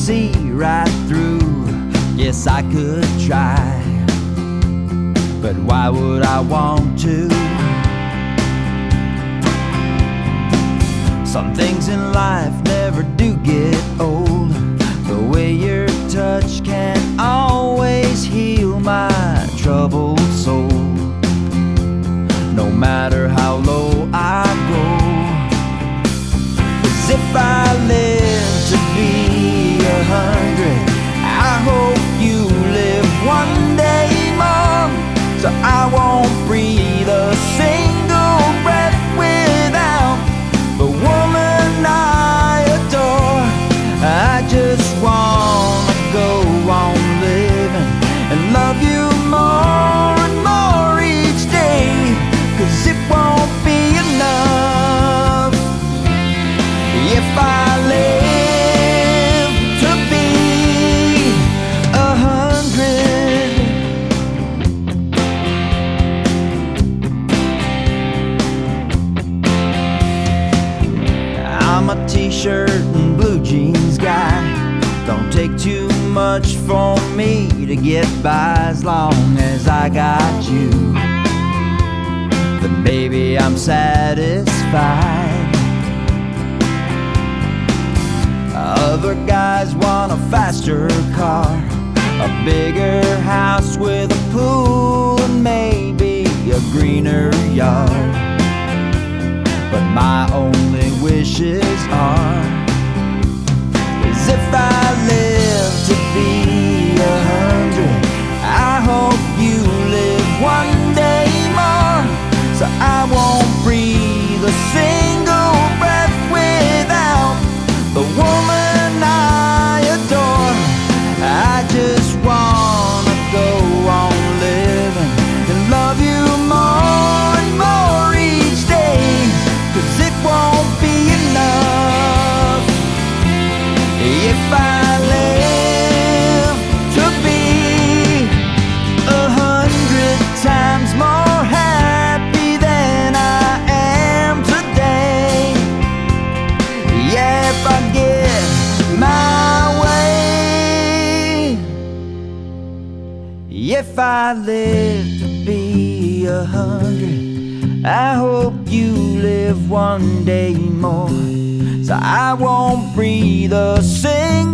see right through. Yes, I could try, but why would I want to? Some things in life never do get old. The way your touch can always heal my troubled soul. No matter how low I go, 'cause if I live to be 100, I hope you live one day more, so I won't breathe a single breath without the woman I adore. I just wanna go on living and love you more and more each day, 'cause it won't be enough if I live to be 100. I'm a t-shirt and blue jeans guy. Don't take too much for me to get by. As long as I got you, then baby I'm satisfied. Other guys want a faster car, a bigger house with a pool, and maybe a greener yard. But my only wishes are, is if I live to be 100, I hope you live one day more, so I won't breathe a single breath without the woman I adore. I just wanna go on living and love you more and more each day, 'cause it won't be enough if I live to be 100 times more happy than I am today. Yeah, if I get my way, if I live to be 100, I hope you live one day more, so I won't breathe a single